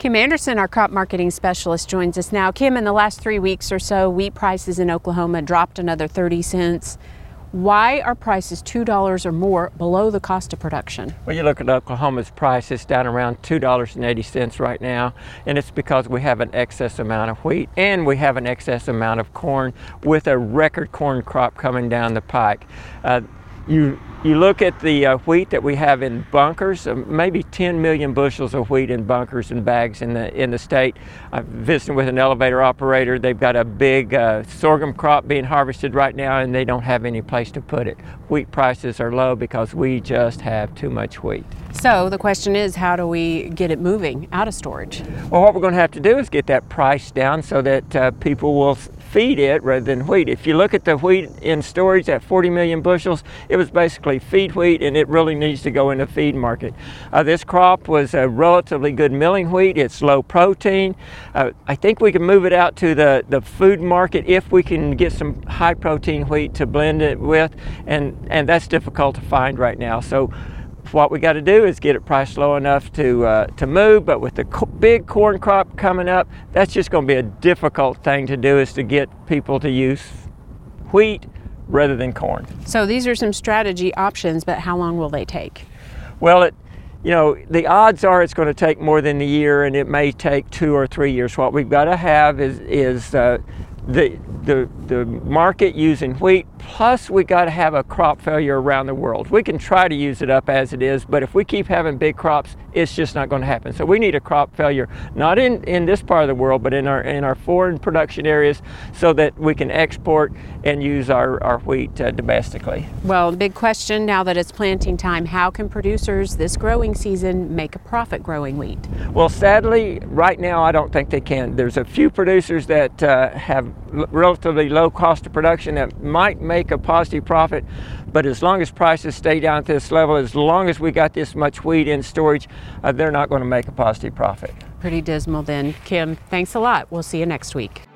Kim Anderson, our crop marketing specialist, joins us now. Kim, in the last 3 weeks or so, wheat prices in Oklahoma dropped another 30 cents. Why are prices $2 or more below the cost of production? Well, you look at Oklahoma's price, it's down around $2.80 right now, and it's because we have an excess amount of wheat and we have an excess amount of corn with a record corn crop coming down the pike. You look at the wheat that we have in bunkers, maybe 10 million bushels of wheat in bunkers and bags in the state. I'm visiting with an elevator operator. They've got a big sorghum crop being harvested right now, and they don't have any place to put it. Wheat prices are low because we just have too much wheat. So the question is, how do we get it moving out of storage? Well, what we're going to have to do is get that price down so that people will feed it rather than wheat. If you look at the wheat in storage at 40 million bushels, it was basically feed wheat, and it really needs to go in the feed market. This crop was a relatively good milling wheat. It's low protein. I think we can move it out to the food market if we can get some high protein wheat to blend it with, and that's difficult to find right now. So what we got to do is get it priced low enough to move, but with the big corn crop coming up, that's just going to be a difficult thing to do, is to get people to use wheat rather than corn. So these are some strategy options, but how long will they take? Well, the odds are it's going to take more than a year, and it may take 2 or 3 years. What we've got to have is the market using wheat, plus we got to have a crop failure around the world. We can try to use it up as it is, but if we keep having big crops, it's just not going to happen. So we need a crop failure, not in this part of the world, but in our foreign production areas, so that we can export and use our wheat domestically. Well, the big question now that it's planting time, how can producers this growing season make a profit growing wheat? Well, sadly, right now I don't think they can. There's a few producers that have relatively low cost of production that might make a positive profit, but as long as prices stay down at this level, as long as we got this much wheat in storage, they're not going to make a positive profit. Pretty dismal then. Kim, thanks a lot. We'll see you next week.